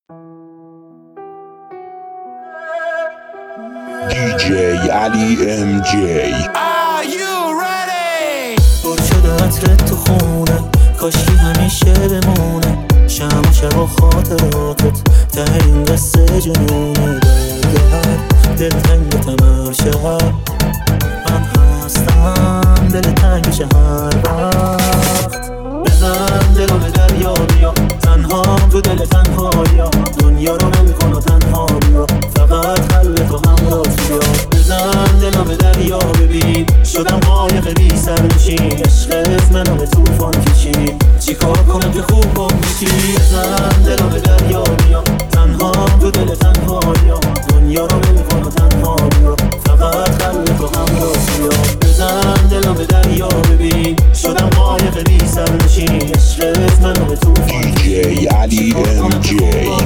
DJ علی ام جی. Are you ready؟ پر شده عطرت تو خونه، کاشکی همیشه بمونه. شم و شب و خاطراتت ته این قصه جنونه. برگرد دلتنگ تمر شب، من هستم دل تنگش هر وقت. بزن دلو به دریا بیا، تنهام تو دل تنهایا. دنیا رو ول کن و تنها بیا، فقط قلب تو همراه بیا. بزن دلو به دریا ببین، شدم قایق بی سرنشین. عشقت منو به طوفان کشید، چیکار کنم که خوب گم بشی. بزن دلو به دریا بیا، تنهام تو دل تنهایا. دنیا رو ول کن و تنها بیا، فقط قلب تو همراه بیا. بزن دلو به دریا ببین، شدم قایق بی سرنشین. عشقت منو به طوفان DJ علی ام جی.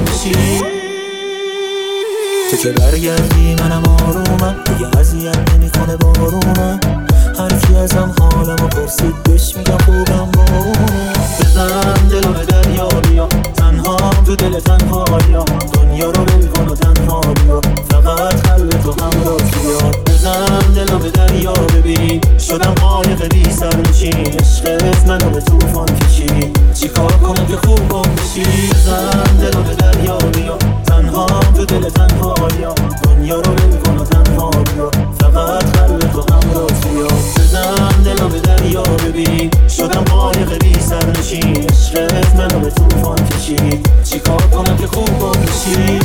تو که برگردی منم آرومم، دیگه اذیت نمیکنه بارونم. هر کی ازم حالمو پرسید بهش میگم خوبم بارونم. بزن دلو به دریا بیا، تنهام تو دل تنهایا. دنیا رو ول کن و تنها بیا، فقط قلب تو همراه بیا. بزن دلو به دریا ببین، شدم قایق بی سرنشین. عشقت منو به طوفان کشید، چیکار کنم که خوب گم بشی. بزن دلو به دریا بیا، تنهام تو دل تنهایا. دنیا رو ول کن و تنها بیا، فقط قلب تو همراه بیا. بزن دلو به دریا ببین، شدم قایق بی سرنشین. عشقت منو به طوفان کشید، چیکار کنم که خوب گم بشی.